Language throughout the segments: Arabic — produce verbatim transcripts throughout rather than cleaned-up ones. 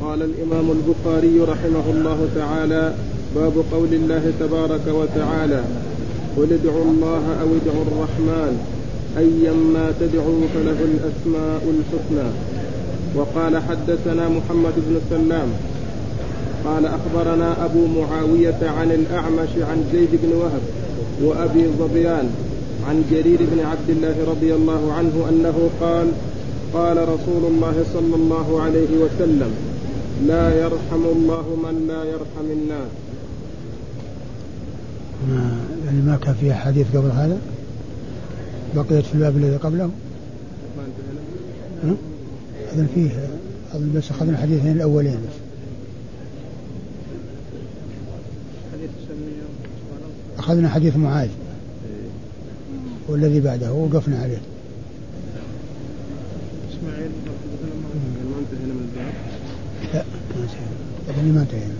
قال الإمام البخاري رحمه الله تعالى: باب قول الله تبارك وتعالى: قل ادعوا الله أو ادعوا الرحمن أيما تدعوا فله الأسماء الحسنى. وقال: حدثنا محمد بن سلام قال أخبرنا أبو معاوية عن الأعمش عن زيد بن وهب وأبي ظبيان عن جرير بن عبد الله رضي الله عنه أنه قال: قال رسول الله صلى الله عليه وسلم: لا يرحم الله من لا يرحم الناس. ما يعني ما كان فيه حديث قبل هذا؟ بقيت في الباب الذي قبله؟ ما انتهينا؟ أظن فيه أظن بس أخذنا الحديثين الأولين بس. أخذنا حديث معاذ والذي بعده وقفنا عليه. إسماعيل ما انتهينا من الباب؟ لا ما انتهينا ما انتهينا.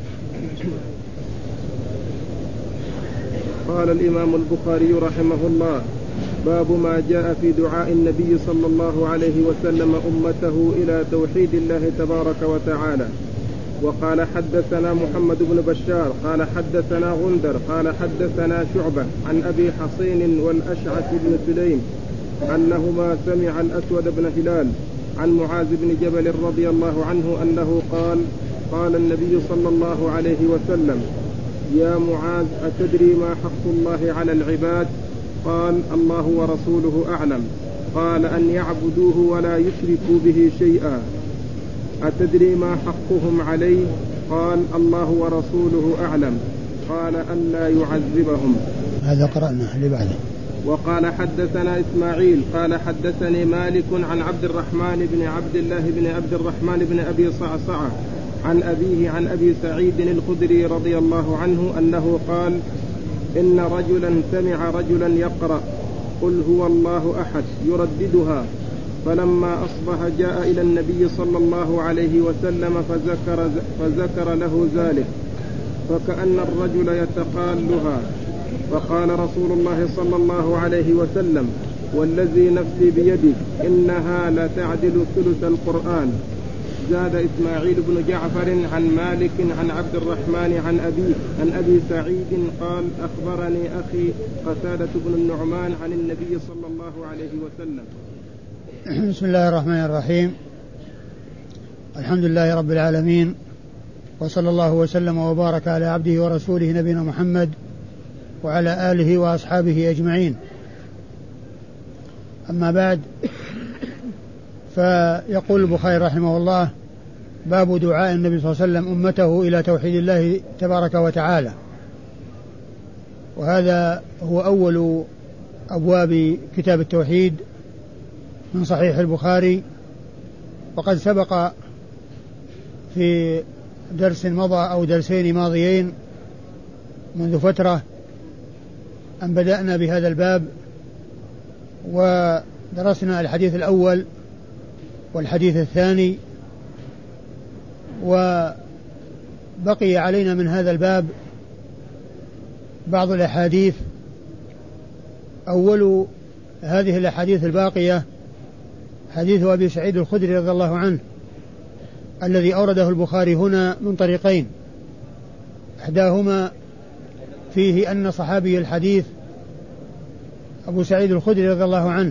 قال الإمام البخاري رحمه الله: باب ما جاء في دعاء النبي صلى الله عليه وسلم أمته إلى توحيد الله تبارك وتعالى. وقال: حدثنا محمد بن بشار قال حدثنا غندر قال حدثنا شعبة عن أبي حصين والأشعث بن سليم أنهما سمع الأسود بن هلال عن معاذ بن جبل رضي الله عنه أنه قال: قال النبي صلى الله عليه وسلم: يا معاذ، أتدري ما حق الله على العباد؟ قال: الله ورسوله أعلم. قال: أن يعبدوه ولا يشركوا به شيئا. أتدري ما حقهم عليه؟ قال: الله ورسوله أعلم. قال: أن لا يعذبهم. هذا قرأنا اللي بعده. وقال: حدثنا إسماعيل قال حدثني مالك عن عبد الرحمن بن عبد الله بن عبد الرحمن بن أبي صعصعة عن أبيه عن أبي سعيد الخدري رضي الله عنه أنه قال: إن رجلا سمع رجلا يقرأ: قل هو الله أحد يرددها، فلما أصبح جاء إلى النبي صلى الله عليه وسلم فذكر, فذكر له ذلك، فكأن الرجل يتقالها، فقال رسول الله صلى الله عليه وسلم: والذي نفسي بيده إنها لتعدل ثلث القرآن. زاد إسماعيل بن جعفر عن مالك عن عبد الرحمن عن أبيه عن أبي سعيد قال: أخبرني أخي قتادة بن النعمان عن النبي صلى الله عليه وسلم. بسم الله الرحمن الرحيم. الحمد لله رب العالمين، وصلى الله وسلم وبارك على عبده ورسوله نبينا محمد وعلى آله وأصحابه أجمعين. أما بعد، فيقول البخاري رحمه الله: باب دعاء النبي صلى الله عليه وسلم أمته إلى توحيد الله تبارك وتعالى. وهذا هو أول أبواب كتاب التوحيد من صحيح البخاري، وقد سبق في درس مضى أو درسين ماضيين منذ فترة أن بدأنا بهذا الباب، ودرسنا الحديث الأول والحديث الثاني، وبقي علينا من هذا الباب بعض الأحاديث. أول هذه الأحاديث الباقية حديث أبي سعيد الخدري رضي الله عنه الذي أورده البخاري هنا من طريقين، إحداهما فيه أن صحابي الحديث أبو سعيد الخدري رضي الله عنه،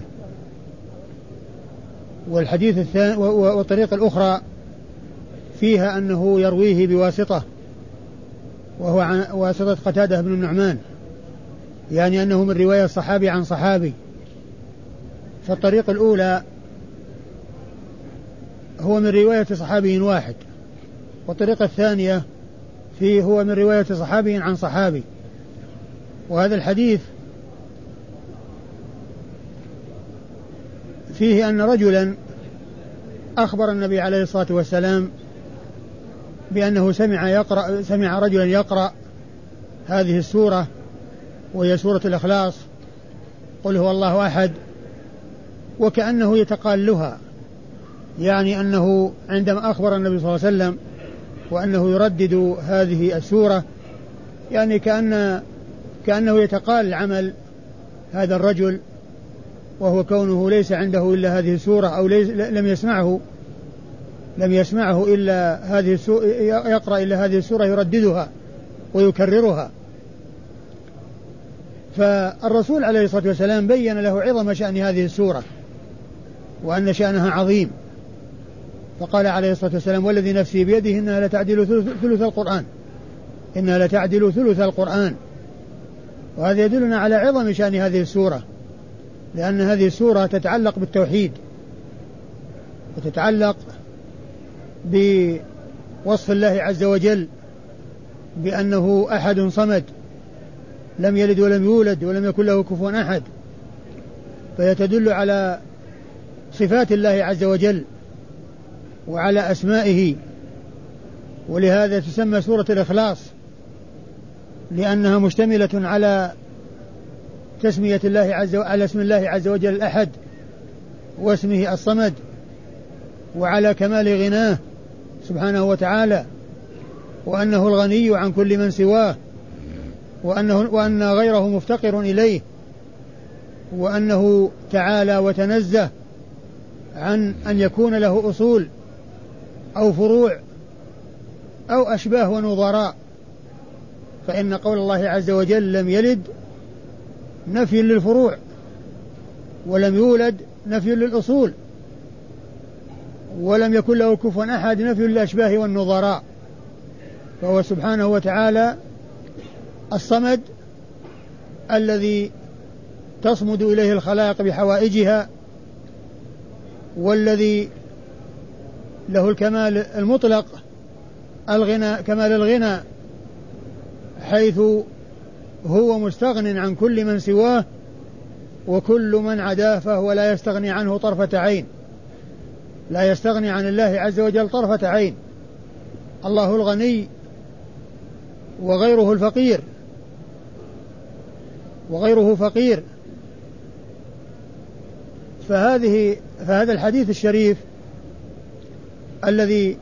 والحديث الثاني والطريقة الأخرى فيها أنه يرويه بواسطة، وهو عن واسطة قتادة بن النعمان، يعني أنه من رواية صحابي عن صحابي. فالطريقة الأولى هو من رواية صحابي واحد، والطريقة الثانية فيه هو من رواية صحابي عن صحابي. وهذا الحديث فيه أن رجلا أخبر النبي عليه الصلاة والسلام بأنه سمع يقرأ سمع رجلا يقرأ هذه السورة، وهي سورة الإخلاص: قل هو الله أحد، وكأنه يتقالها، يعني أنه عندما أخبر النبي صلى الله عليه وسلم وأنه يردد هذه السورة، يعني كأن كأنه يتقال عمل هذا الرجل، وهو كونه ليس عنده إلا هذه السورة أو لم يسمعه لم يسمعه إلا هذه السورة يقرأ إلا هذه السورة يرددها ويكررها. فالرسول عليه الصلاة والسلام بين له عظم شأن هذه السورة وأن شأنها عظيم، فقال عليه الصلاة والسلام: والذي نفسي بيده إنها لتعدل ثلث القرآن، إنها لتعدل ثلث القرآن. وهذا يدلنا على عظم شأن هذه السورة، لأن هذه السورة تتعلق بالتوحيد وتتعلق بوصف الله عز وجل بأنه أحد صمد لم يلد ولم يولد ولم يكن له كفوا أحد، فيتدل على صفات الله عز وجل وعلى أسمائه. ولهذا تسمى سورة الإخلاص، لأنها مشتملة على تسمية الله عز وجل، على اسم الله عز وجل الأحد واسمه الصمد، وعلى كمال غناه سبحانه وتعالى، وأنه الغني عن كل من سواه، وأنه وأن غيره مفتقر إليه، وأنه تعالى وتنزه عن أن يكون له أصول أو فروع أو أشباه ونظراء. فإن قول الله عز وجل لم يلد نفي للفروع، ولم يولد نفي للأصول، ولم يكن له كفوا أحد نفي للأشباه والنظراء. فهو سبحانه وتعالى الصمد الذي تصمد إليه الخلائق بحوائجها، والذي له الكمال المطلق، الغنى كمال الغنى، حيث هو مستغن عن كل من سواه، وكل من عداه فهو لا يستغني عنه طرفة عين، لا يستغني عن الله عز وجل طرفة عين. الله الغني وغيره الفقير، وغيره فقير. فهذه فهذا الحديث الشريف الذي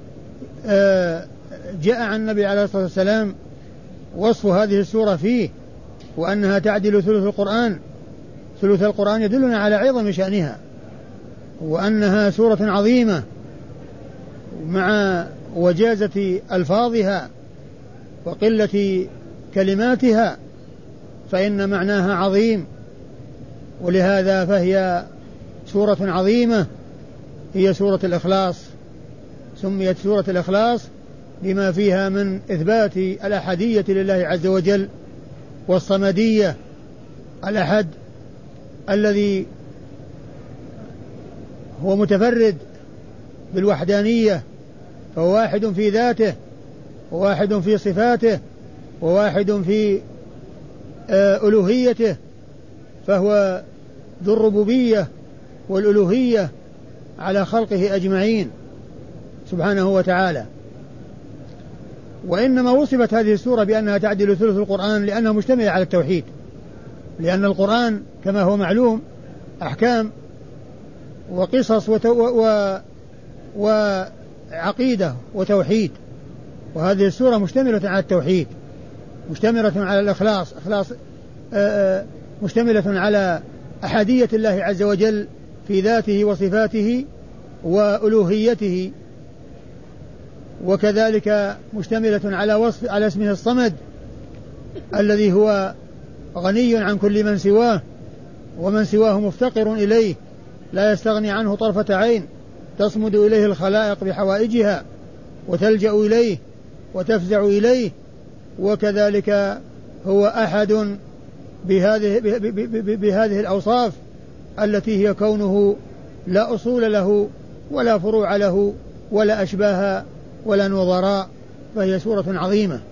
جاء عن النبي عليه الصلاة والسلام وصف هذه السورة فيه وأنها تعدل ثلث القرآن، ثلث القرآن، يدلنا على عظم شأنها، وأنها سورة عظيمة مع وجازة ألفاظها وقلة كلماتها، فإن معناها عظيم. ولهذا فهي سورة عظيمة، هي سورة الإخلاص. سميت سورة الإخلاص لما فيها من إثبات الأحدية لله عز وجل، والصمدية، الأحد الذي هو متفرد بالوحدانية، فهو واحد في ذاته، وواحد في صفاته، وواحد في ألوهيته، فهو ذو الربوبية والألوهية على خلقه أجمعين سبحانه وتعالى. وإنما وصفت هذه السورة بأنها تعدل ثلث القرآن لأنها مشتملة على التوحيد، لأن القرآن كما هو معلوم أحكام وقصص وتو و... وعقيدة وتوحيد، وهذه السورة مشتملة على التوحيد، مشتملة على الإخلاص، إخلاص آآ مشتملة على أحدية الله عز وجل في ذاته وصفاته وألوهيته، وكذلك مشتملة على وصف على اسمه الصمد الذي هو غني عن كل من سواه، ومن سواه مفتقر إليه لا يستغني عنه طرفة عين، تصمد إليه الخلائق بحوائجها وتلجأ إليه وتفزع إليه. وكذلك هو أحد بهذه, بهذه الأوصاف التي هي كونه لا أصول له ولا فروع له ولا أشباه ولا نظراء، فهي سورة عظيمة.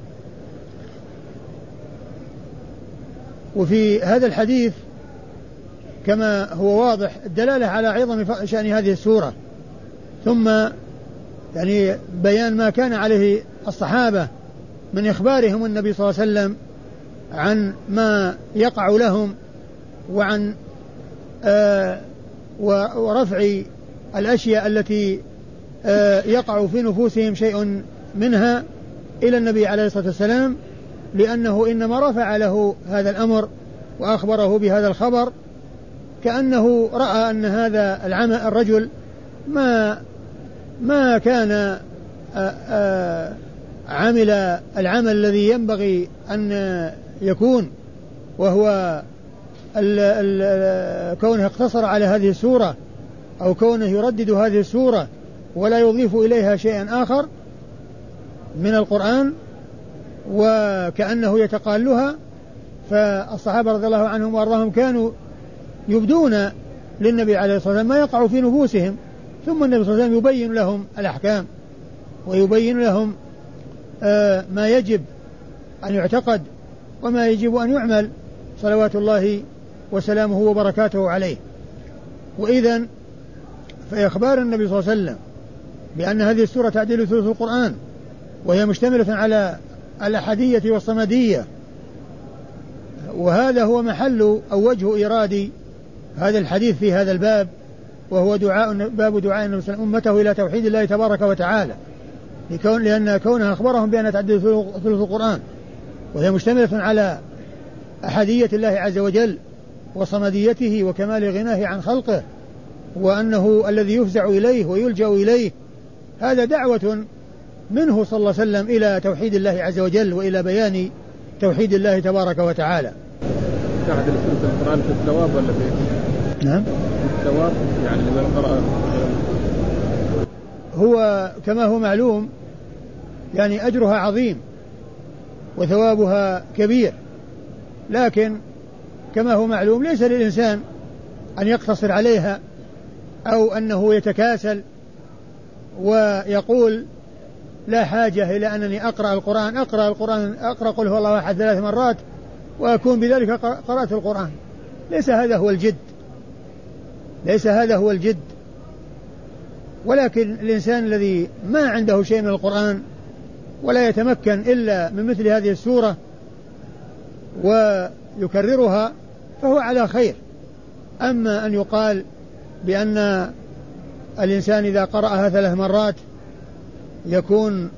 وفي هذا الحديث كما هو واضح الدلالة على عظم شأن هذه السورة، ثم يعني بيان ما كان عليه الصحابة من إخبارهم النبي صلى الله عليه وسلم عن ما يقع لهم، وعن آه ورفع الأشياء التي آه يقع في نفوسهم شيء منها إلى النبي عليه الصلاة والسلام، لأنه إنما رفع له هذا الأمر وأخبره بهذا الخبر كأنه رأى أن هذا العمل الرجل ما ما كان عمل العمل الذي ينبغي أن يكون، وهو ال ال كونه اقتصر على هذه السورة أو كونه يردد هذه السورة ولا يضيف إليها شيئا آخر من القرآن وكأنه يتقالها. فالصحابة رضي الله عنهم وأرضاهم كانوا يبدون للنبي عليه الصلاة والسلام ما يقع في نفوسهم، ثم النبي صلى الله عليه وسلم يبين لهم الأحكام ويبين لهم آه ما يجب أن يعتقد وما يجب أن يعمل صلوات الله وسلامه وبركاته عليه. وإذن فإخبار النبي صلى الله عليه وسلم بأن هذه السورة تعديل ثلث القرآن وهي مشتملة على الأحدية والصمدية، وهذا هو محل أو وجه إيراد هذا الحديث في هذا الباب، وهو دعاء باب دعاء النبي صلى الله عليه وسلم أمته إلى توحيد الله تبارك وتعالى، لكون لأن كونها أخبرهم بأن تعديل ثلث القرآن وهي مشتملة على أحدية الله عز وجل وصمديته وكمال غناه عن خلقه وأنه الذي يفزع إليه ويلجأ إليه. هذا دعوة منه صلى الله عليه وسلم إلى توحيد الله عز وجل وإلى بيان توحيد الله تبارك وتعالى. تعدل ثلث القرآن في الثواب ولا في؟ نعم في الثواب يعني لمن قرأ. هو كما هو معلوم يعني أجرها عظيم وثوابها كبير، لكن كما هو معلوم ليس للإنسان أن يقتصر عليها أو أنه يتكاسل ويقول لا حاجة إلى أنني أقرأ القرآن أقرأ القرآن أقرأ قل هو الله أحد ثلاث مرات وأكون بذلك قرأت القرآن. ليس هذا هو الجد، ليس هذا هو الجد. ولكن الإنسان الذي ما عنده شيء من القرآن ولا يتمكن إلا من مثل هذه السورة ويكررها فهو على خير. أما أن يقال بأن الإنسان إذا قرأها ثلاث مرات يكون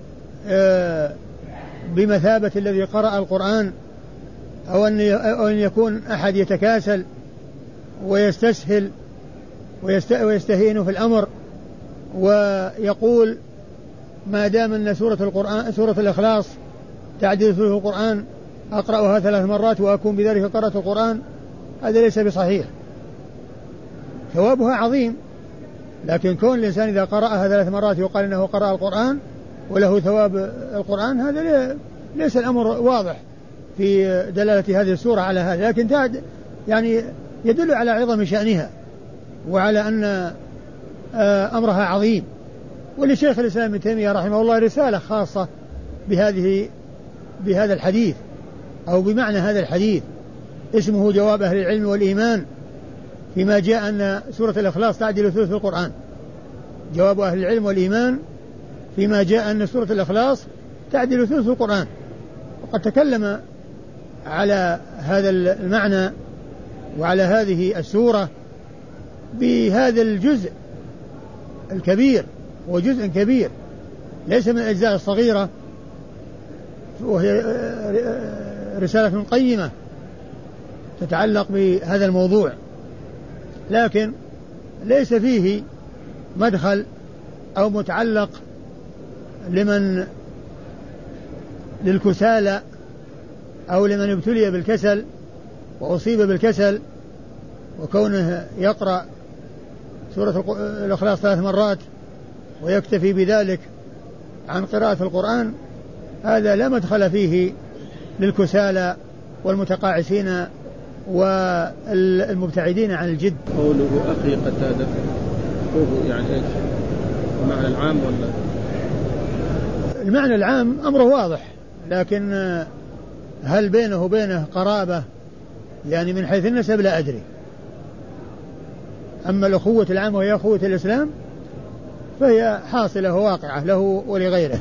بمثابة الذي قرأ القرآن، أو أن يكون أحد يتكاسل ويستسهل ويستهين في الأمر ويقول ما دام أن سورة القرآن سورة الإخلاص تعديل ثلث القرآن أقرأها ثلاث مرات وأكون بذلك قرأت القرآن، هذا ليس بصحيح. ثوابها عظيم، لكن كون الإنسان إذا قرأها ثلاث مرات يقال إنه قرأ القرآن وله ثواب القرآن، هذا ليس الأمر واضح في دلالة هذه السورة على هذا، لكن تعد يعني يدل على عظم شأنها وعلى أن أمرها عظيم. ولشيخ الإسلام ابن تيمية رحمه الله رسالة خاصة بهذه بهذا الحديث أو بمعنى هذا الحديث اسمه جواب أهل العلم والإيمان فيما جاء أن سورة الإخلاص تعدل ثلث القرآن. جواب أهل العلم والإيمان فيما جاء أن سورة الإخلاص تعدل ثلث القرآن. وقد تكلم على هذا المعنى وعلى هذه السورة بهذا الجزء الكبير، وجزء كبير ليس من الأجزاء الصغيرة، وهي رسالة قيمة تتعلق بهذا الموضوع، لكن ليس فيه مدخل أو متعلق لمن للكسالى أو لمن ابتلي بالكسل وأصيب بالكسل وكونه يقرأ سورة الإخلاص ثلاث مرات ويكتفي بذلك عن قراءة القرآن، هذا لا مدخل فيه للكسالى والمتقاعسين والمبتعدين عن الجد. قوله أخي قتادة قوله يعني إيش المعنى العام ولا؟ المعنى العام أمره واضح، لكن هل بينه وبينه قرابة يعني من حيث النسب لا أدري. أما الأخوة العامة وهي أخوة الإسلام فهي حاصلة وواقعة له ولغيره.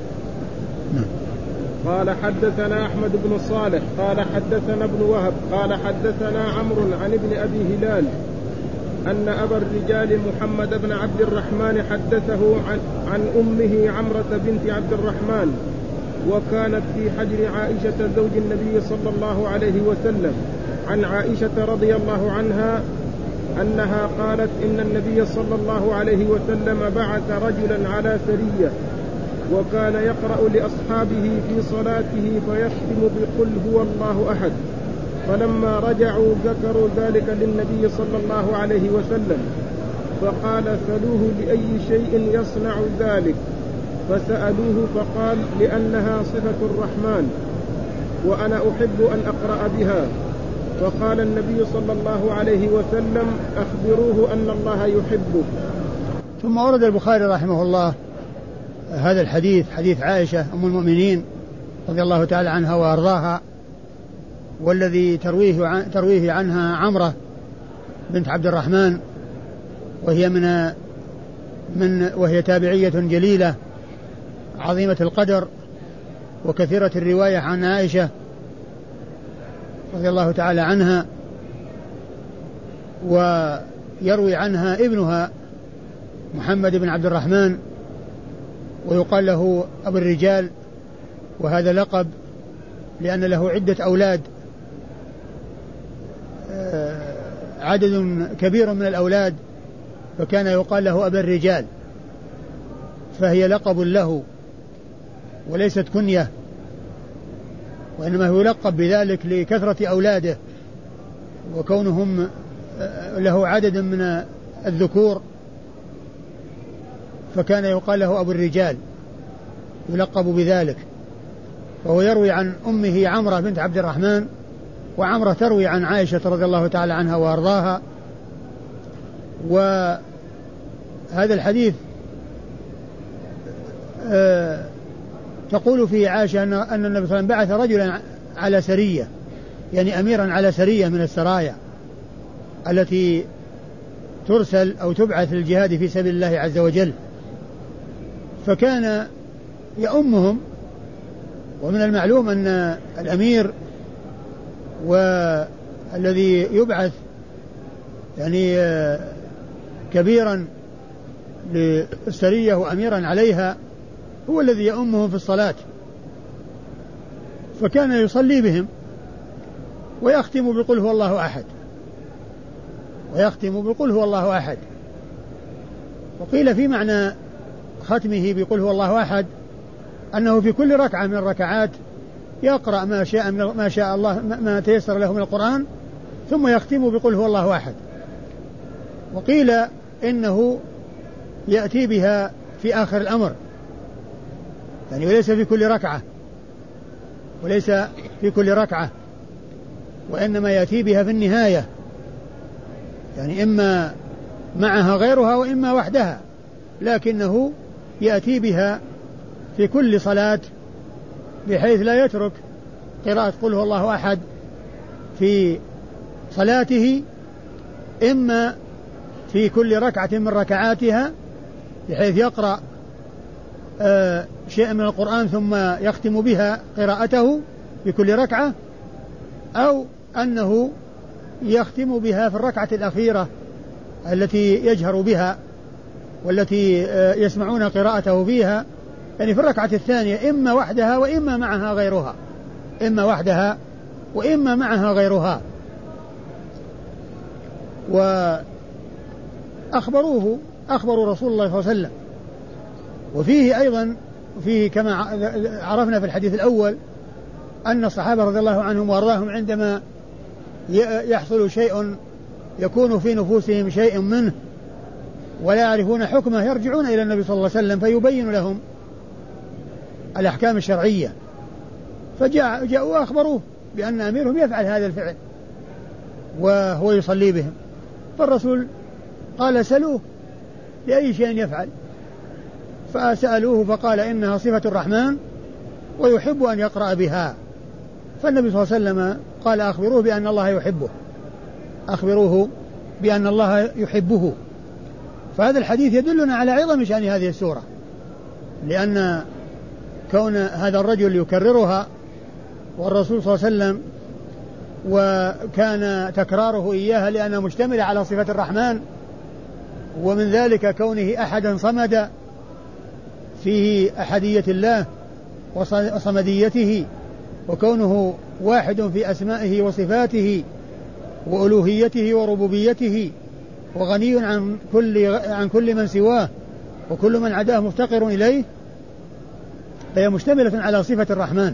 قال حدثنا أحمد بن صالح قال حدثنا ابن وهب قال حدثنا عمرو عن ابن أبي هلال أن أبا الرجال محمد بن عبد الرحمن حدثه عن, عن أمه عمرة بنت عبد الرحمن، وكانت في حجر عائشة زوج النبي صلى الله عليه وسلم، عن عائشة رضي الله عنها أنها قالت إن النبي صلى الله عليه وسلم بعث رجلا على سرية وكان يقرأ لأصحابه في صلاته فيختم بقل هو الله أحد، فلما رجعوا ذكروا ذلك للنبي صلى الله عليه وسلم فقال سألوه لأي شيء يصنع ذلك، فسألوه فقال لأنها صفة الرحمن وأنا أحب أن أقرأ بها، فقال النبي صلى الله عليه وسلم أخبروه أن الله يحبه. ثم ورد البخاري رحمه الله هذا الحديث، حديث عائشة أم المؤمنين رضي الله تعالى عنها وأرضاها، والذي ترويه, عن ترويه عنها عمرة بنت عبد الرحمن، وهي من من وهي تابعية جليلة عظيمة القدر وكثيرة الرواية عن عائشة رضي الله تعالى عنها، ويروي عنها ابنها محمد بن عبد الرحمن ويقال له أبو الرجال، وهذا لقب لأن له عدة أولاد، عدد كبير من الأولاد، فكان يقال له أبو الرجال، فهي لقب له وليست كنية، وإنما هو يلقب بذلك لكثرة أولاده وكونهم له عدد من الذكور، فكان يقال له أبو الرجال يلقب بذلك. وهو يروي عن أمه عمرة بنت عبد الرحمن، وعمرة تروي عن عائشة رضي الله تعالى عنها وأرضاها. وهذا الحديث آه تقول فيه عائشة أن, أن النبي صلى الله عليه وسلم بعث رجلا على سرية، يعني أميرا على سرية من السرايا التي ترسل أو تبعث للجهاد في سبيل الله عز وجل، فكان يؤمهم. ومن المعلوم أن الأمير والذي يبعث يعني كبيرا للسرية وأميرا عليها هو الذي يؤمهم في الصلاة، فكان يصلي بهم ويختم بقل هو الله أحد ويختم بقل هو الله أحد. وقيل في معنى ختمه بقل هو الله أحد أنه في كل ركعة من الركعات يقرأ ما شاء من ما شاء الله ما تيسر له من القرآن ثم يختم بقل هو الله أحد. وقيل إنه يأتي بها في آخر الأمر، يعني وليس في كل ركعة وليس في كل ركعة وإنما يأتي بها في النهاية، يعني إما معها غيرها وإما وحدها، لكنه يأتي بها في كل صلاة بحيث لا يترك قراءة قل هو الله أحد في صلاته، إما في كل ركعة من ركعاتها بحيث يقرأ آه شيء من القرآن ثم يختم بها قراءته في كل ركعة، أو أنه يختم بها في الركعة الأخيرة التي يجهر بها والتي آه يسمعون قراءته فيها، يعني في الركعة الثانية إما وحدها وإما معها غيرها إما وحدها وإما معها غيرها. وأخبروه أخبروا رسول الله صلى الله عليه وسلم. وفيه أيضا فيه كما عرفنا في الحديث الأول أن الصحابة رضي الله عنهم وأرضاهم عندما يحصل شيء يكون في نفوسهم شيء منه ولا يعرفون حكمه يرجعون إلى النبي صلى الله عليه وسلم فيبين لهم الأحكام الشرعية، فجاءوا أخبروه بأن أميرهم يفعل هذا الفعل وهو يصلي بهم، فالرسول قال سألوه لأي شيء يفعل، فسألوه فقال إنها صفة الرحمن ويحب أن يقرأ بها. فالنبي صلى الله عليه وسلم قال أخبروه بأن الله يحبه أخبروه بأن الله يحبه. فهذا الحديث يدلنا على عظم شأن هذه السورة، لأن كون هذا الرجل يكررها والرسول صلى الله عليه وسلم وكان تكراره إياها لأنها مشتملة على صفة الرحمن، ومن ذلك كونه أحدا صمدا فيه أحدية الله وصمديته، وكونه واحد في أسمائه وصفاته وألوهيته وربوبيته، وغني عن كل, عن كل من سواه وكل من عداه مفتقر إليه، فهي مشتملة على صفة الرحمن.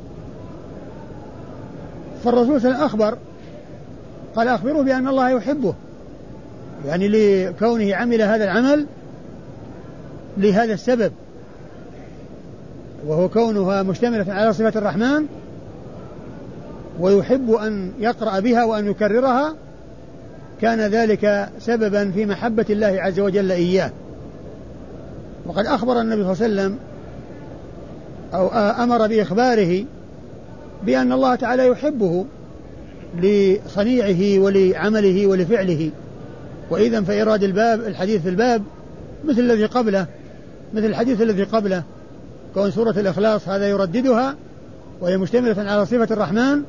فالرسول صلى الله عليه وسلم أخبر قال أخبره بأن الله يحبه، يعني لكونه عمل هذا العمل لهذا السبب، وهو كونها مشتملة على صفة الرحمن، ويحب أن يقرأ بها وأن يكررها، كان ذلك سببا في محبة الله عز وجل إياه. وقد أخبر النبي صلى الله عليه وسلم أو أمر بإخباره بأن الله تعالى يحبه لصنيعه ولعمله ولفعله. وإذن فإراد الباب الحديث في الباب مثل الذي قبله، مثل الحديث الذي قبله، كون سورة الإخلاص هذا يرددها وهي مشتملة على صفة الرحمن،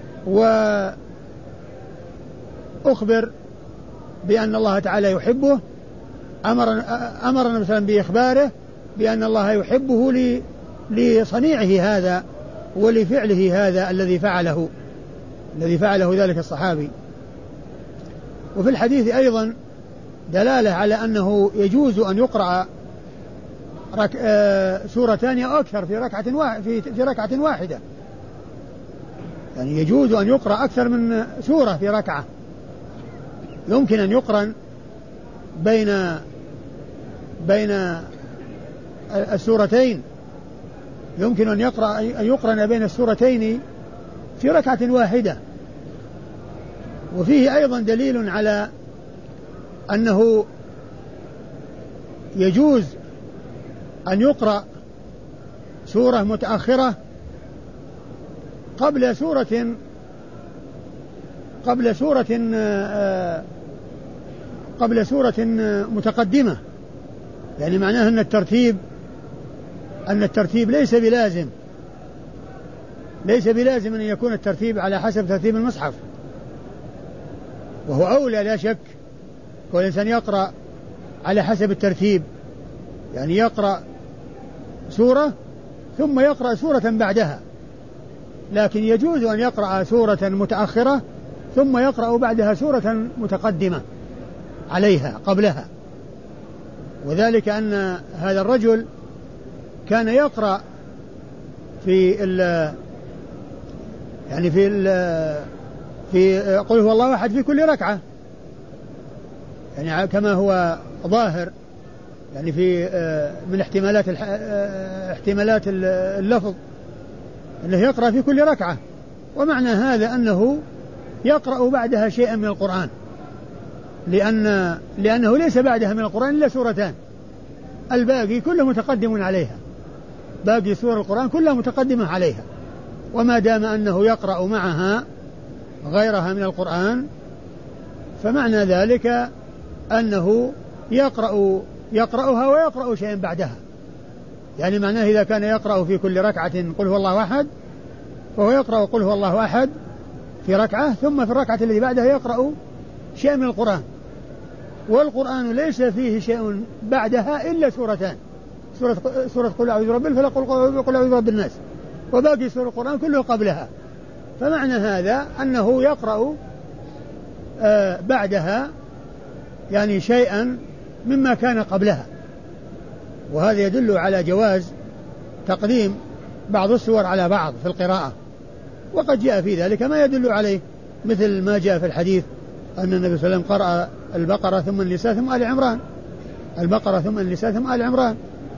وأخبر بأن الله تعالى يحبه، أمر أمر النبي صلى الله عليه وسلم بإخباره بأن الله يحبه لصنيعه هذا ولفعله هذا الذي فعله الذي فعله ذلك الصحابي. وفي الحديث أيضا دلالة على أنه يجوز أن يقرأ رك... آه... سورتان أو أكثر في ركعة واحدة في... في ركعة واحدة، يعني يجوز أن يقرأ أكثر من سورة في ركعة، يمكن أن يقرن بين بين السورتين، يمكن أن يقرأ أن يقرن بين السورتين في ركعة واحدة. وفيه أيضا دليل على أنه يجوز أن يقرأ سورة متأخرة قبل سورة قبل سورة قبل سورة متقدمة، يعني معناه أن الترتيب أن الترتيب ليس بلازم ليس بلازم أن يكون الترتيب على حسب ترتيب المصحف، وهو أولى لا شك، كل إنسان يقرأ على حسب الترتيب، يعني يقرأ سورة ثم يقرأ سورة بعدها، لكن يجوز أن يقرأ سورة متأخرة ثم يقرأ بعدها سورة متقدمة عليها قبلها. وذلك أن هذا الرجل كان يقرأ في ال يعني في ال في قل هو الله أحد في كل ركعة، يعني كما هو ظاهر يعني في من احتمالات احتمالات اللفظ أنه يقرأ في كل ركعة، ومعنى هذا أنه يقرأ بعدها شيئا من القرآن، لأن لأنه ليس بعدها من القرآن إلا سورتان، الباقي كله متقدم عليها، باقي سور القرآن كلها متقدمة عليها، وما دام أنه يقرأ معها غيرها من القرآن فمعنى ذلك أنه يقرأ يقرأها ويقرأ شيئا بعدها، يعني معناه إذا كان يقرأ في كل ركعة قل هو الله أحد فهو يقرأ قل هو الله أحد في ركعة، ثم في الركعة التي بعدها يقرأ شيء من القرآن، والقرآن ليس فيه شيء بعدها إلا سورتان، سورة سورة قل أعوذ برب الفلق وقل أعوذ برب الناس، وباقي سورة القرآن كله قبلها، فمعنى هذا أنه يقرأ آه بعدها يعني شيئا مما كان قبلها، وهذا يدل على جواز تقديم بعض السور على بعض في القراءة، وقد جاء في ذلك ما يدل عليه، مثل ما جاء في الحديث أن النبي صلى الله عليه وسلم قرأ البقرة ثم النساء ثم آل عمران، البقرة ثم النساء ثم آل عمران.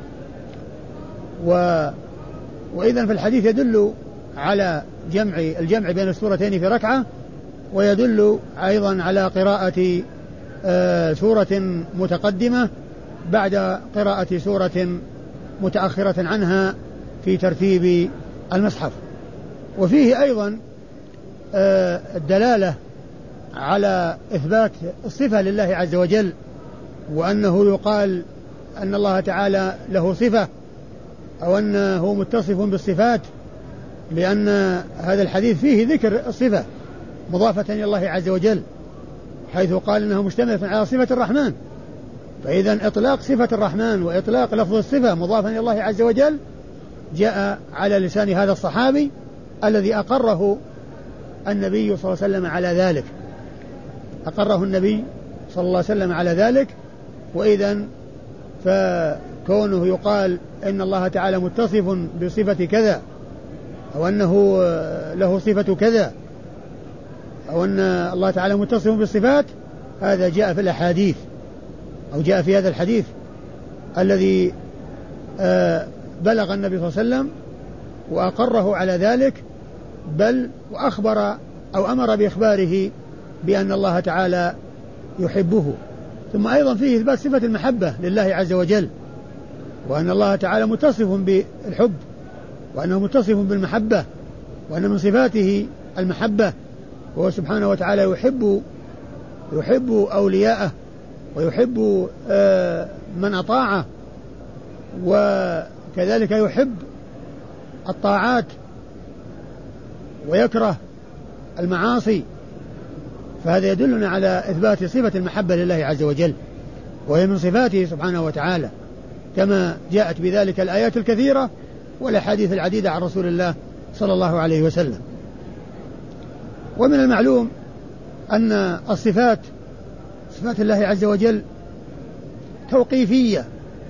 و... وإذن في الحديث يدل على جمع الجمع بين السورتين في ركعة، ويدل أيضا على قراءة آه سورة متقدمة بعد قراءة سورة متأخرة عنها في ترتيب المصحف. وفيه أيضا آه الدلالة على إثبات الصفة لله عز وجل، وأنه يقال أن الله تعالى له صفة أو أنه متصف بالصفات، لأن هذا الحديث فيه ذكر الصفة مضافة إلى الله عز وجل، حيث قال إنه مشتمل على صفة الرحمن، فإذا إطلاق صفة الرحمن وإطلاق لفظ الصفة مضافا إلى الله عز وجل جاء على لسان هذا الصحابي الذي أقره النبي صلى الله عليه وسلم على ذلك، أقره النبي صلى الله عليه وسلم على ذلك. وإذن فكونه يقال إن الله تعالى متصف بصفة كذا أو أنه له صفة كذا أو أن الله تعالى متصف بالصفات، هذا جاء في الأحاديث أو جاء في هذا الحديث الذي بلغ النبي صلى الله عليه وسلم وأقره على ذلك، بل وأخبر أو أمر بإخباره بأن الله تعالى يحبه. ثم أيضا فيه إثبات صفة المحبة لله عز وجل، وأن الله تعالى متصف بالحب، وأنه متصف بالمحبة، وأن من صفاته المحبة، وهو سبحانه وتعالى يحب يحب أولياءه ويحب من أطاعه، وكذلك يحب الطاعات ويكره المعاصي. فهذا يدلنا على إثبات صفة المحبة لله عز وجل، وهي من صفاته سبحانه وتعالى، كما جاءت بذلك الآيات الكثيرة والأحاديث العديدة عن رسول الله صلى الله عليه وسلم. ومن المعلوم أن الصفات صفات الله عز وجل توقيفية،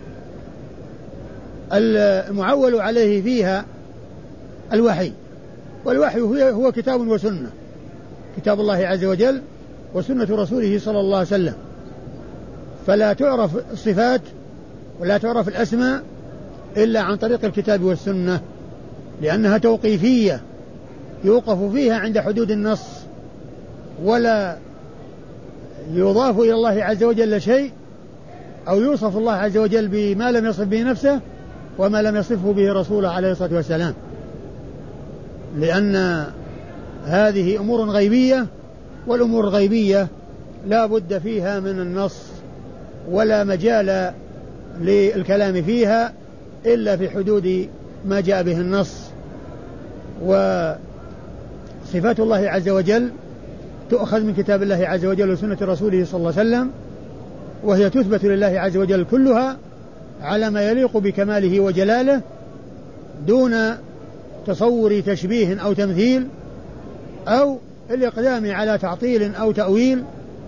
المعول عليه فيها الوحي، والوحي هو كتاب وسنة، كتاب الله عز وجل وسنة رسوله صلى الله عليه وسلم. فلا تعرف الصفات ولا تعرف الأسماء إلا عن طريق الكتاب والسنة، لأنها توقيفية يوقف فيها عند حدود النص، ولا يضاف إلى الله عز وجل شيء، أو يوصف الله عز وجل بما لم يصف به نفسه وما لم يصفه به رسوله عليه الصلاة والسلام، لأن هذه أمور غيبية، والأمور الغيبية لا بد فيها من النص، ولا مجال للكلام فيها إلا في حدود ما جاء به النص. وصفات الله عز وجل تؤخذ من كتاب الله عز وجل وسنة رسوله صلى الله عليه وسلم، وهي تثبت لله عز وجل كلها على ما يليق بكماله وجلاله، دون تصور تشبيه أو تمثيل أو الإقدام على تعطيل أو تأويل،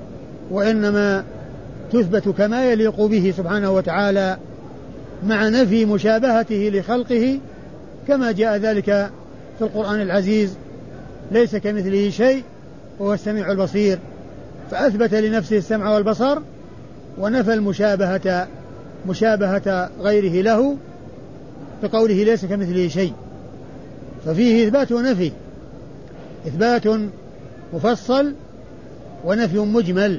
وإنما تثبت كما يليق به سبحانه وتعالى، مع نفي مشابهته لخلقه، كما جاء ذلك في القرآن العزيز: ليس كمثله شيء وهو السميع البصير، فأثبت لنفسه السمع والبصر، ونفى المشابهة مشابهة غيره له بقوله ليس كمثله شيء. ففيه إثبات ونفي، إثبات مفصل ونفي مجمل.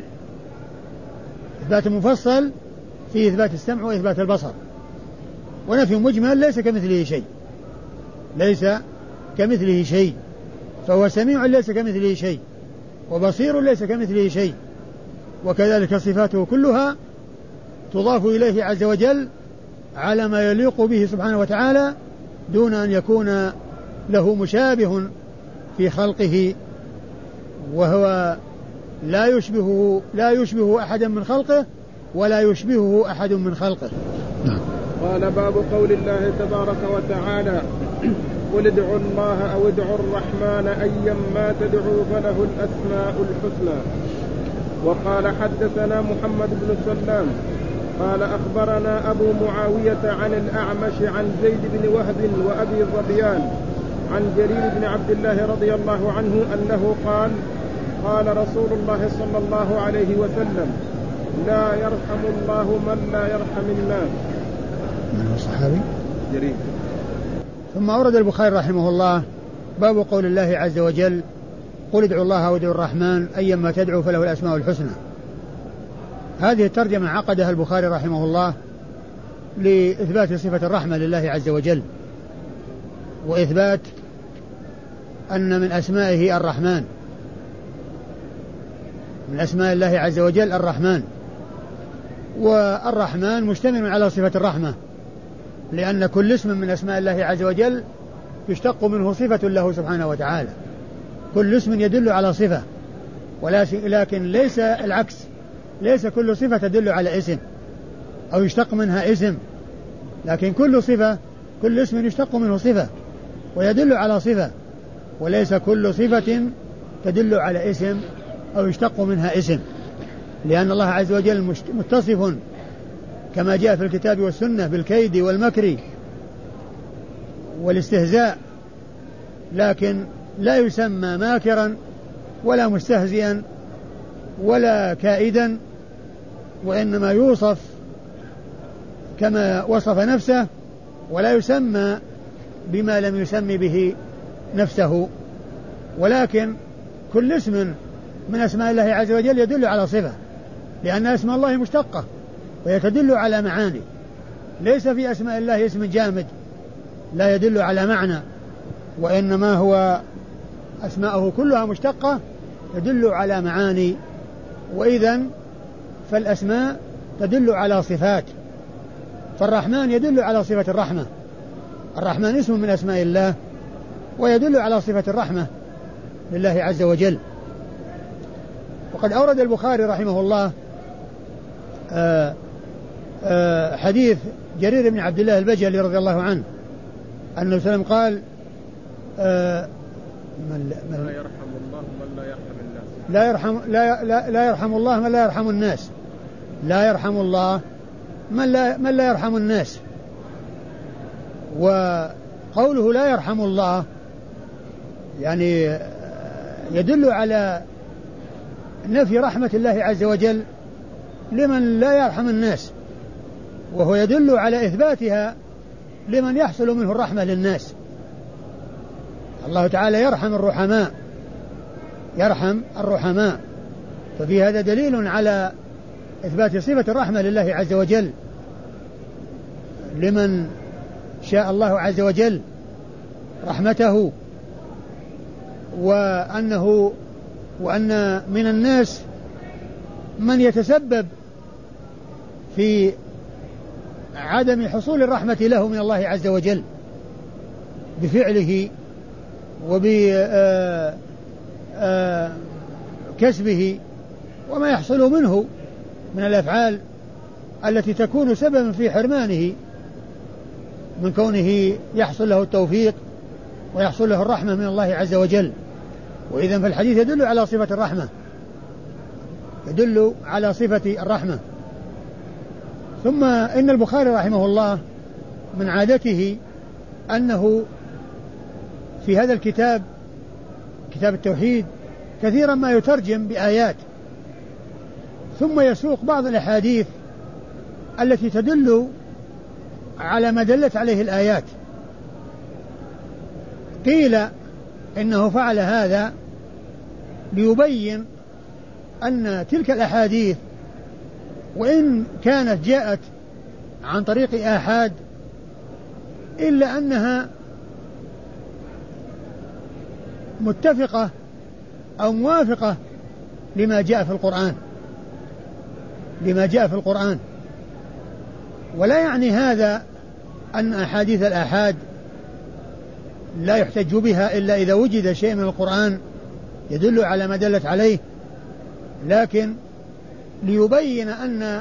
إثبات مفصل فيه إثبات السمع وإثبات البصر، ونفي مجمل ليس كمثله شيء، ليس كمثله شيء، فهو سميع ليس كمثله شيء، وبصير ليس كمثله شيء. وكذلك صفاته كلها تضاف إليه عز وجل على ما يليق به سبحانه وتعالى، دون أن يكون له مشابه في خلقه، وهو لا يشبهه لا يشبه أحدا من خلقه ولا يشبهه أحد من خلقه. قال: باب قول الله تبارك وتعالى: قل ادعوا الله أو ادعوا الرحمن أيما تدعوا فله الأسماء الحسنى. وقال: حدثنا محمد بن سلام قال: أخبرنا أبو معاوية عن الأعمش عن زيد بن وهب وأبي ظبيان عن جرير بن عبد الله رضي الله عنه أنه قال: قال رسول الله صلى الله عليه وسلم: لا يرحم الله من لا يرحم الناس. من هو الصحابي؟ جرير. ثم أورد البخاري رحمه الله باب قول الله عز وجل: قل ادعوا الله أو ادعوا الرحمن أيما تدعوا فله الأسماء الحسنى. هذه الترجمة عقدها البخاري رحمه الله لإثبات صفة الرحمة لله عز وجل، وإثبات أن من أسمائه الرحمن، من أسماء الله عز وجل الرحمن. والرحمن مشتمل على صفة الرحمة، لأن كل اسم من أسماء الله عز وجل يشتق منه صفة له سبحانه وتعالى، كل اسم يدل على صفة، ولكن ليس العكس، ليس كل صفة تدل على اسم أو يشتق منها اسم، لكن كل صفة كل اسم يشتق منه صفة ويدل على صفة، وليس كل صفة تدل على اسم أو يشتق منها اسم. لأن الله عز وجل متصف كما جاء في الكتاب والسنة بالكيد والمكر والاستهزاء، لكن لا يسمى ماكرا ولا مستهزئا ولا كائدا، وإنما يوصف كما وصف نفسه، ولا يسمى بما لم يسمي به نفسه. ولكن كل اسم من أسماء الله عز وجل يدل على صفة، لأن أسماء الله مشتقة وهي تدل على معاني. ليس في أسماء الله اسم جامد لا يدل على معنى، وإنما هو أسماءه كلها مشتقة تدل على معاني. وإذن فالأسماء تدل على صفات، فالرحمن يدل على صفة الرحمة، الرحمن اسم من أسماء الله ويدل على صفة الرحمة لله عز وجل. وقد أورد البخاري رحمه الله آآ آآ حديث جرير بن عبد الله البجلي رضي الله عنه أن النبي صلى الله عليه وسلم قال من لا يرحم الله من لا يرحم الناس لا يرحم, لا, لا, لا يرحم الله من لا يرحم الناس لا يرحم الله من لا, من لا يرحم الناس. وقوله لا يرحم الله يعني يدل على نفي رحمة الله عز وجل لمن لا يرحم الناس، وهو يدل على إثباتها لمن يحصل منه الرحمة للناس. الله تعالى يرحم الرحماء يرحم الرحماء ففي هذا دليل على إثبات صفة الرحمة لله عز وجل لمن شاء الله عز وجل رحمته، وأنه وأن من الناس من يتسبب في عدم حصول الرحمة له من الله عز وجل بفعله وبكسبه وما يحصل منه من الأفعال التي تكون سببا في حرمانه من كونه يحصل له التوفيق ويحصل له الرحمة من الله عز وجل. وإذن فالحديث يدل على صفة الرحمة يدل على صفة الرحمة. ثم إن البخاري رحمه الله من عادته أنه في هذا الكتاب كتاب التوحيد كثيرا ما يترجم بآيات ثم يسوق بعض الأحاديث التي تدل على ما دلت عليه الآيات. قيل إنه فعل هذا ليبين أن تلك الأحاديث وإن كانت جاءت عن طريق آحاد إلا أنها متفقة أو موافقة لما جاء في القرآن لما جاء في القرآن ولا يعني هذا أن أحاديث الآحاد لا يحتج بها إلا إذا وجد شيء من القرآن يدل على ما دلت عليه، لكن ليبين أن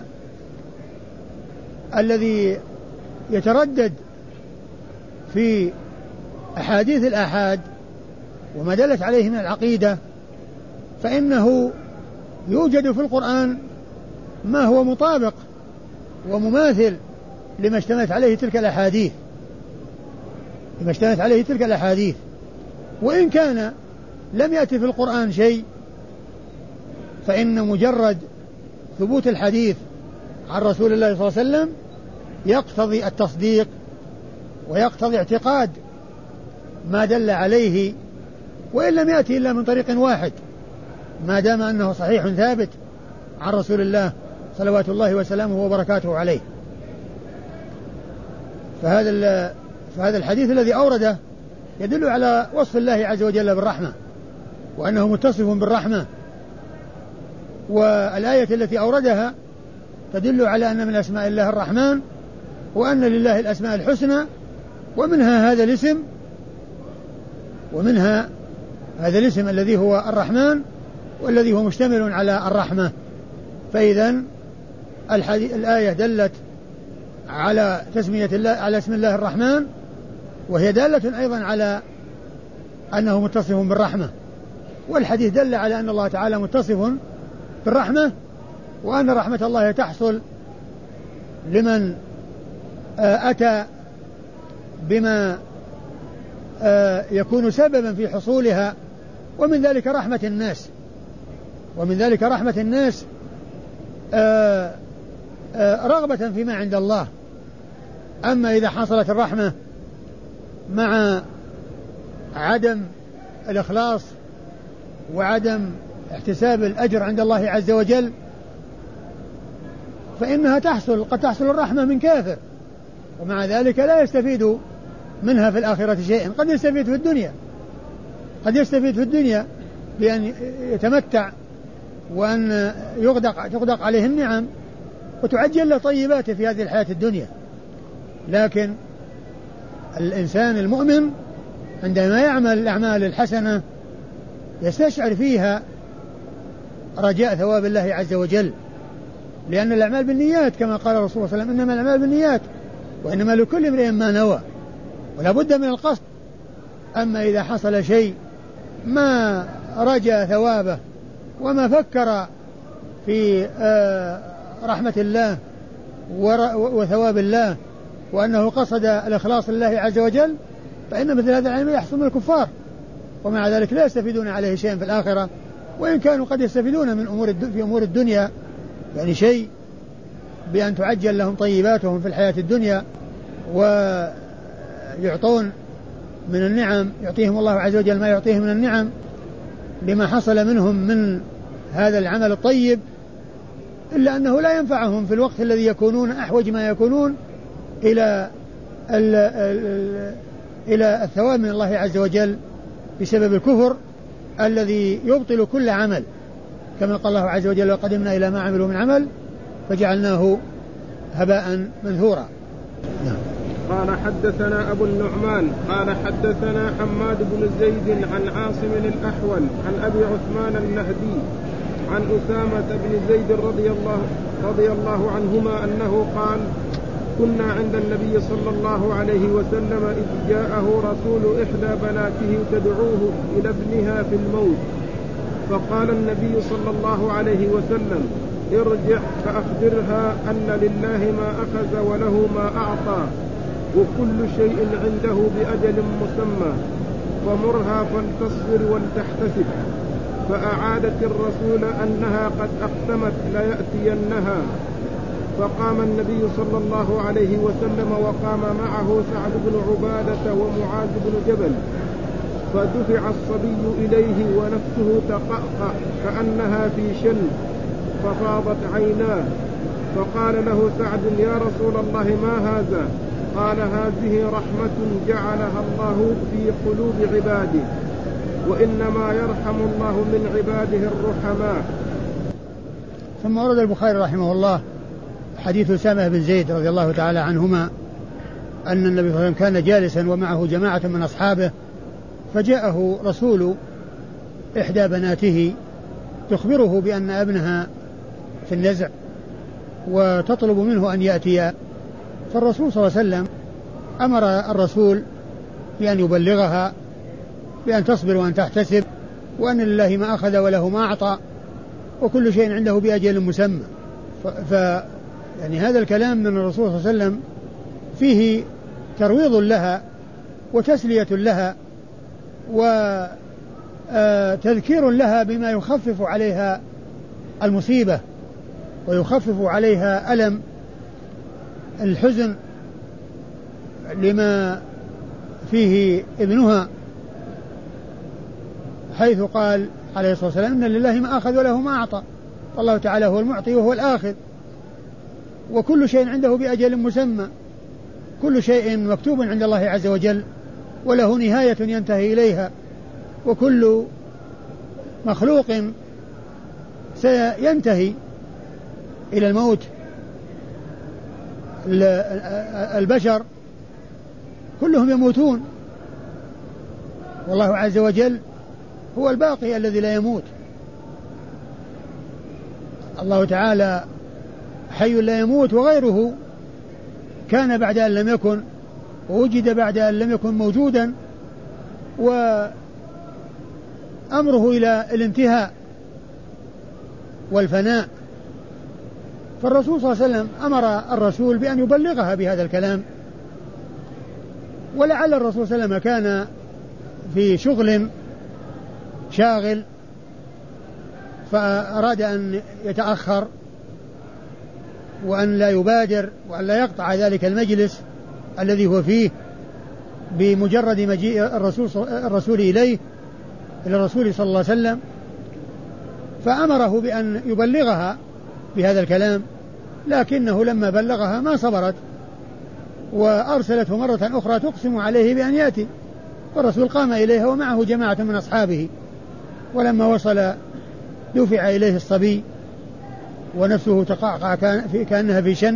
الذي يتردد في أحاديث الآحاد وما دلت عليه من العقيدة فإنه يوجد في القرآن ما هو مطابق ومماثل لما اشتملت عليه تلك الأحاديث لما اشتملت عليه تلك الأحاديث وإن كان لم يأتي في القرآن شيء فإن مجرد ثبوت الحديث عن رسول الله صلى الله عليه وسلم يقتضي التصديق ويقتضي اعتقاد ما دل عليه وإن لم يأتي إلا من طريق واحد ما دام أنه صحيح ثابت عن رسول الله صلوات الله وسلامه وبركاته عليه. فهذا فهذا الحديث الذي أورده يدل على وصف الله عز وجل بالرحمة وأنه متصف بالرحمة، والآية التي أوردها تدل على أن من أسماء الله الرحمن وأن لله الأسماء الحسنى ومنها هذا الاسم ومنها هذا الاسم الذي هو الرحمن والذي هو مشتمل على الرحمة. فإذن الآية دلت على تسمية الله على اسم الله الرحمن وهي دالة أيضا على أنه متصف بالرحمة، والحديث دل على أن الله تعالى متصف بالرحمة وأن رحمة الله تحصل لمن أتى بما يكون سببا في حصولها، ومن ذلك رحمة الناس ومن ذلك رحمة الناس رغبة فيما عند الله. أما إذا حصلت الرحمة مع عدم الإخلاص وعدم احتساب الأجر عند الله عز وجل فإنها تحصل، قد تحصل الرحمة من كافر ومع ذلك لا يستفيد منها في الآخرة شيئا. قد يستفيد في الدنيا قد يستفيد في الدنيا بأن يتمتع وأن يغدق, تغدق عليه النعم وتعجل له طيباته في هذه الحياة الدنيا. لكن الإنسان المؤمن عندما يعمل الأعمال الحسنة يستشعر فيها رجاء ثواب الله عز وجل، لأن الأعمال بالنيات كما قال الرسول صلى الله عليه وسلم إنما الأعمال بالنيات وإنما لكل امرئ ما نوى، ولا بد من القصد. أما إذا حصل شيء ما رجى ثوابه وما فكر في رحمة الله وثواب الله وأنه قصد الإخلاص لله عز وجل فإن مثل هذا العلم يحصل من الكفار، ومع ذلك لا يستفيدون عليه شيئا في الآخرة، وإن كانوا قد يستفيدون من أمور في أمور الدنيا يعني شيء بأن تعجل لهم طيباتهم في الحياة الدنيا ويعطون من النعم، يعطيهم الله عز وجل ما يعطيهم من النعم لما حصل منهم من هذا العمل الطيب، إلا أنه لا ينفعهم في الوقت الذي يكونون أحوج ما يكونون إلى ال ال إلى الثواب من الله عز وجل بسبب الكفر الذي يبطل كل عمل، كما قال الله عز وجل وقدمنا إلى ما عملوا من عمل فجعلناه هباء منثورا. نعم. قال حدثنا أبو النعمان قال حدثنا حماد بن زيد عن عاصم الأحول عن أبي عثمان النهدي عن أسامة بن زيد رضي الله, رضي الله عنهما أنه قال كنا عند النبي صلى الله عليه وسلم إذ جاءه رسول إحدى بناته تدعوه إلى ابنها في الموت، فقال النبي صلى الله عليه وسلم ارجع فأخبرها أن لله ما أخذ وله ما أعطى وكل شيء عنده بأجل مسمى فمرها فلتصبر ولتحتسب. فأعادت الرسول أنها قد أقسمت ليأتينها، فقام النبي صلى الله عليه وسلم وقام معه سعد بن عبادة ومعاذ بن جبل، فدفع الصبي إليه ونفسه تقأقأ كأنها في شن ففاضت عيناه، فقال له سعد يا رسول الله ما هذا؟ قال هذه رحمة جعلها الله في قلوب عباده وإنما يرحم الله من عباده الرحماء. ثم ورد البخاري رحمه الله حديث أسامة بن زيد رضي الله تعالى عنهما أن النبي صلى الله عليه وسلم كان جالسا ومعه جماعة من أصحابه، فجاءه رسول إحدى بناته تخبره بأن ابنها في النزع وتطلب منه أن يأتي، فالرسول صلى الله عليه وسلم أمر الرسول بأن يبلغها بأن تصبر وأن تحتسب وأن لله ما أخذ وله ما أعطى وكل شيء عنده بأجل مسمى. ف يعني هذا الكلام من الرسول صلى الله عليه وسلم فيه ترويض لها وتسلية لها وتذكير لها بما يخفف عليها المصيبة ويخفف عليها ألم الحزن لما فيه ابنها، حيث قال عليه الصلاة والسلام إن لله ما أخذ وله ما أعطى، فالله تعالى هو المعطي وهو الآخذ وكل شيء عنده بأجل مسمى، كل شيء مكتوب عند الله عز وجل وله نهاية ينتهي إليها، وكل مخلوق سينتهي إلى الموت. البشر كلهم يموتون والله عز وجل هو الباقي الذي لا يموت. الله تعالى حي لا يموت وغيره كان بعد أن لم يكن ووجد بعد أن لم يكن موجودا، وأمره إلى الانتهاء والفناء فالرسول صلى الله عليه وسلم أمر الرسول بأن يبلغها بهذا الكلام، ولعل الرسول صلى الله عليه وسلم كان في شغل شاغل فأراد أن يتأخر وأن لا يبادر وأن لا يقطع ذلك المجلس الذي هو فيه بمجرد مجيء الرسول, الرسول إليه إلى الرسول صلى الله عليه وسلم، فأمره بأن يبلغها بهذا الكلام، لكنه لما بلغها ما صبرت وأرسلته مرة أخرى تقسم عليه بأن يأتي، والرسول قام إليها ومعه جماعة من أصحابه، ولما وصل دفع إليه الصبي ونفسه تقعقع كأنها في شن،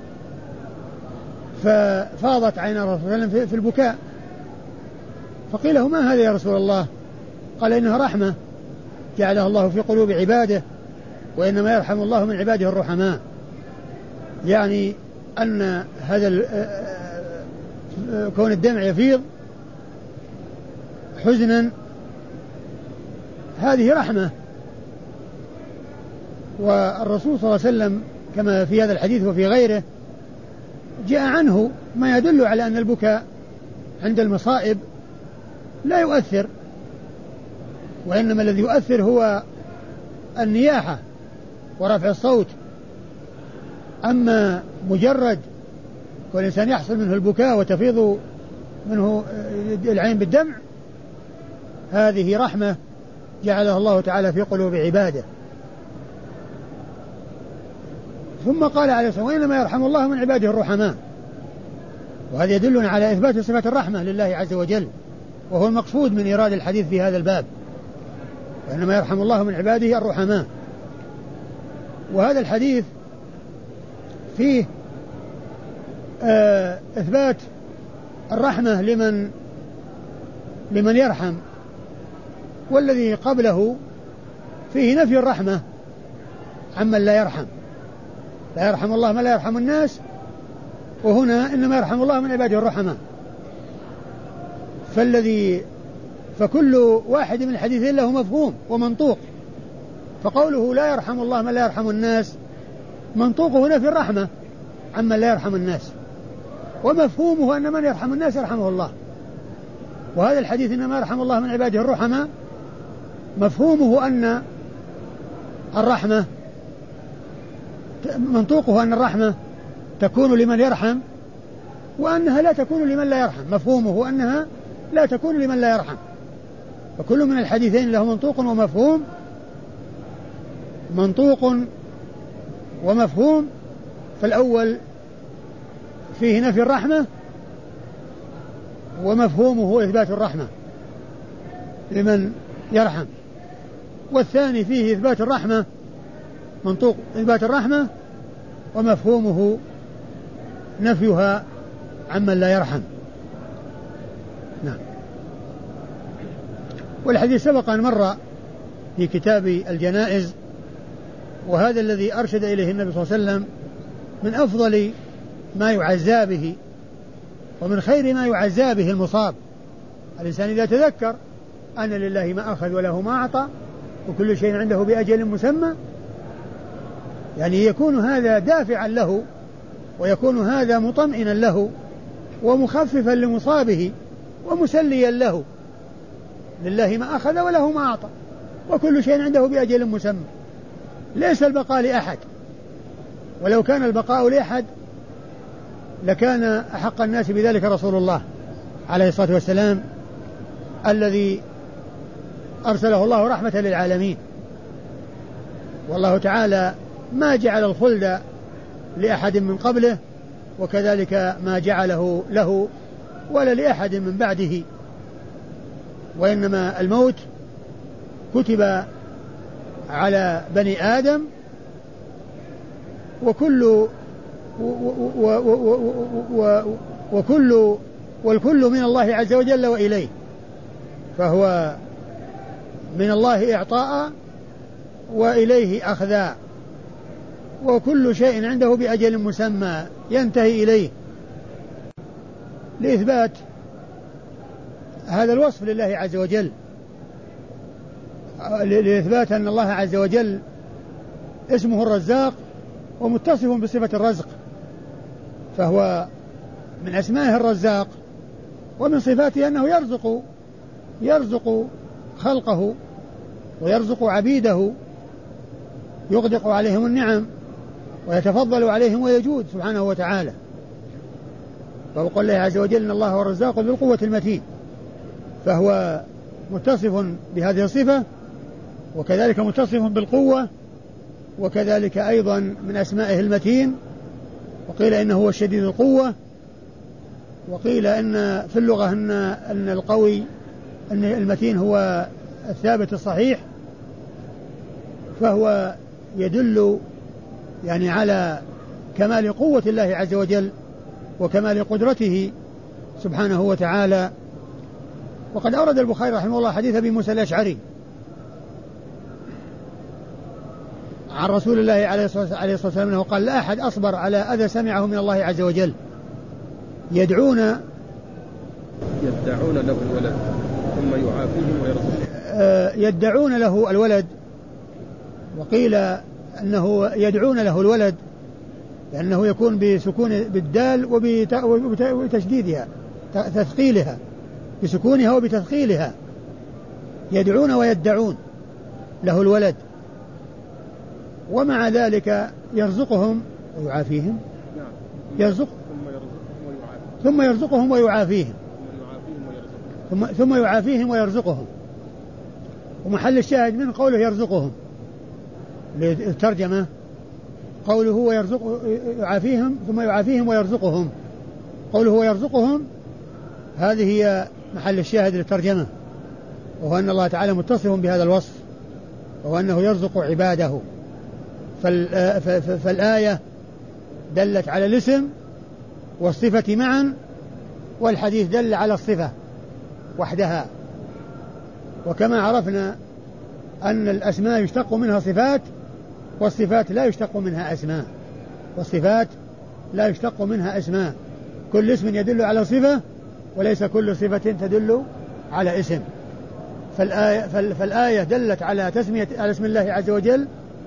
ففاضت عين الرسول صلى الله عليه وسلم في البكاء، فقيل له ما هذا يا رسول الله؟ قال إنها رحمة جعلها الله في قلوب عباده، وإنما يرحم الله من عباده الرحماء، يعني أن هذا كون الدمع يفيض حزنا هذه رحمة. والرسول صلى الله عليه وسلم كما في هذا الحديث وفي غيره جاء عنه ما يدل على أن البكاء عند المصائب لا يؤثر، وإنما الذي يؤثر هو النياحة ورفع الصوت. أما مجرد والإنسان يحصل منه البكاء وتفيض منه العين بالدمع هذه رحمة جعلها الله تعالى في قلوب عباده. ثم قال عليه الصلاة والسلام وإنما يرحم الله من عباده الرحماء، وهذا يدلنا على إثبات صفة الرحمة لله عز وجل، وهو المقصود من إيراد الحديث في هذا الباب، وإنما يرحم الله من عباده الرحماء. وهذا الحديث فيه آه إثبات الرحمة لمن لمن يرحم، والذي قبله فيه نفي الرحمة عمن لا يرحم، لا يرحم الله من لا يرحم الناس، وهنا إنما يرحم الله من عباده الرحماء. فالذي فكل واحد من الحديثين له مفهوم ومنطوق، فقوله لا يرحم الله من لا يرحم الناس منطوقه هنا في الرحمة عمن لا يرحم الناس، ومفهومه أن من يرحم الناس يرحمه الله. وهذا الحديث إنما يرحم الله من عباده الرحماء مفهومه أن الرحمة منطوقه أن الرحمة تكون لمن يرحم، وأنها لا تكون لمن لا يرحم، مفهومه أنها لا تكون لمن لا يرحم. فكل من الحديثين له منطوق ومفهوم، منطوق ومفهوم. فالأول فيه نفي الرحمة ومفهومه إثبات الرحمة لمن يرحم، والثاني فيه إثبات الرحمة منطوق إثبات الرحمة ومفهومه نفيها عمن لا يرحم. نعم. والحديث سبق أن مر في كتاب الجنائز، وهذا الذي أرشد إليه النبي صلى الله عليه وسلم من أفضل ما يعزى به ومن خير ما يعزى به المصاب. الإنسان إذا تذكر أن لله ما أخذ وله ما أعطى وكل شيء عنده بأجل مسمى، يعني يكون هذا دافعا له، ويكون هذا مطمئنا له ومخففا لمصابه ومسليا له. لله ما أخذ وله ما أعطى وكل شيء عنده بأجل مسمى، ليس البقاء لأحد، ولو كان البقاء لأحد لكان أحق الناس بذلك رسول الله عليه الصلاة والسلام الذي أرسله الله رحمة للعالمين. والله تعالى ما جعل الخلد لأحد من قبله، وكذلك ما جعله له ولا لأحد من بعده، وإنما الموت كتب على بني آدم، وكل وكل والكل من الله عز وجل وإليه، فهو من الله إعطاء وإليه أخذا، وكل شيء عنده بأجل مسمى ينتهي إليه، لإثبات هذا الوصف لله عز وجل، لإثبات أن الله عز وجل اسمه الرزاق ومتصف بصفة الرزق، فهو من أسمائه الرزاق، ومن صفاته أنه يرزق يرزق خلقه ويرزق عبيده، يغدق عليهم النعم ويتفضل عليهم ويجود سبحانه وتعالى. فوقال الله عز وجل إن الله هو الرزاق ذو القوة المتين، فهو متصف بهذه الصفة، وكذلك متصف بالقوة، وكذلك أيضا من أسمائه المتين، وقيل إنه هو الشديد القوة، وقيل إن في اللغة إن, إن القوي أن المتين هو الثابت الصحيح، فهو يدل يعني على كمال قوة الله عز وجل وكمال قدرته سبحانه وتعالى. وقد أورد البخاري رحمه الله حديث أبي موسى الأشعري عن رسول الله عليه الصلاة والسلام أنه قال لا أحد أصبر على أذى سمعه من الله عز وجل. يدعون يدعون له الولد ثم يعافيهم ويرزقهم. يدعون له الولد، وقيل أنه يدعون له الولد لأنه يكون بسكون بالدال وبتشديدها تثقيلها، بسكونها وبتثقيلها، يدعون ويدعون له الولد، ومع ذلك يرزقهم ويعافيهم. يرزق ثم يرزقهم ويعافيهم ثم ثم يعافيهم ويرزقهم. ومحل الشاهد من قوله يرزقهم للترجمة قوله هو يرزق يعافيهم ثم يعافيهم ويرزقهم. قوله هو يرزقهم هذه هي محل الشاهد للترجمة، وهو أن الله تعالى متصف بهذا الوصف، وهو أنه يرزق عباده. فالآية دلت على الاسم والصفة معا، والحديث دل على الصفة وحدها. وكما عرفنا أن الأسماء يشتق منها صفات، والصفات لا يشتق منها أسماء، والصفات لا يشتق منها أسماء. كل اسم يدل على صفة، وليس كل صفة تدل على اسم. فالآية, فالآية دلت على تسمية على اسم الله عز وجل،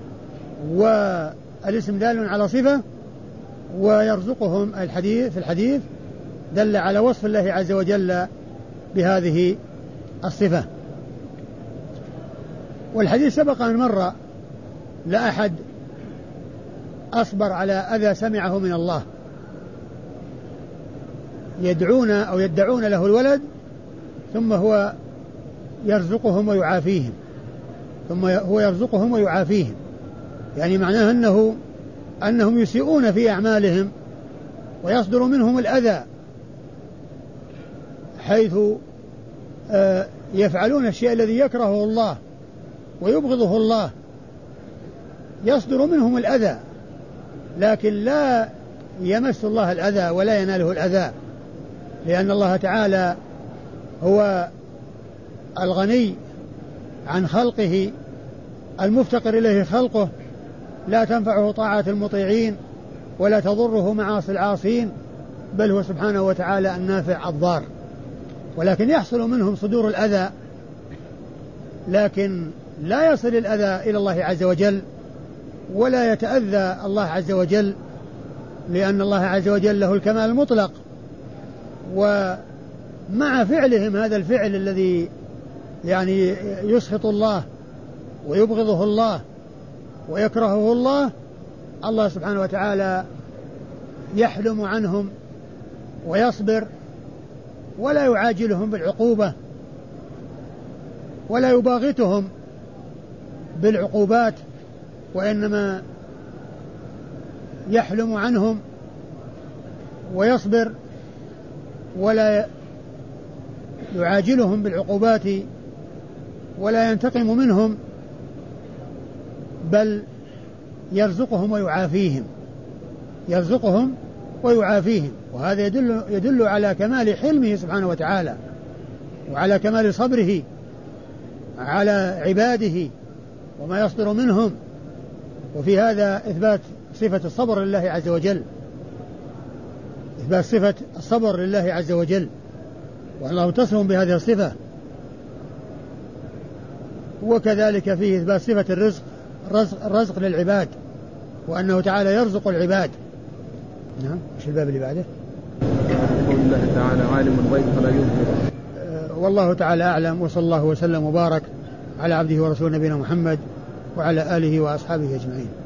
والاسم دال على صفة. ويرزقهم الحديث في الحديث دل على وصف الله عز وجل بهذه الصفة. والحديث سبق أن مر لا أحد أصبر على أذى سمعه من الله. يدعون أو يدعون له الولد ثم هو يرزقهم ويعافيهم، ثم هو يرزقهم ويعافيهم، يعني معناه أنه أنهم يسيئون في أعمالهم ويصدر منهم الأذى، حيث يفعلون الشيء الذي يكرهه الله ويبغضه الله، يصدر منهم الأذى، لكن لا يمس الله الأذى ولا يناله الأذى، لأن الله تعالى هو الغني عن خلقه المفتقر إليه خلقه، لا تنفعه طاعة المطيعين ولا تضره معاصي العاصين، بل هو سبحانه وتعالى النافع الضار. ولكن يحصل منهم صدور الأذى، لكن لا يصل الأذى إلى الله عز وجل، ولا يتأذى الله عز وجل، لأن الله عز وجل له الكمال المطلق. ومع فعلهم هذا الفعل الذي يعني يسخط الله ويبغضه الله ويكرهه الله، الله سبحانه وتعالى يحلم عنهم ويصبر، ولا يعاجلهم بالعقوبة، ولا يباغتهم بالعقوبات، وإنما يحلم عنهم ويصبر، ولا يعاجلهم بالعقوبات ولا ينتقم منهم، بل يرزقهم ويعافيهم يرزقهم ويعافيهم. وهذا يدل, يدل على كمال حلمه سبحانه وتعالى، وعلى كمال صبره على عباده وما يصدر منهم. وفي هذا إثبات صفة الصبر لله عز وجل، إثبات صفة الصبر لله عز وجل، والله متصف بهذه الصفة. وكذلك فيه إثبات صفة الرزق الرزق, الرزق للعباد، وأنه تعالى يرزق العباد. نعم. مش الباب اللي بعده؟ قول الله تعالى عالم الغيب فلا يظهر. أه والله تعالى أعلم، وصلى الله وسلم وبارك على عبده ورسوله نبينا محمد وعلى آله وأصحابه أجمعين.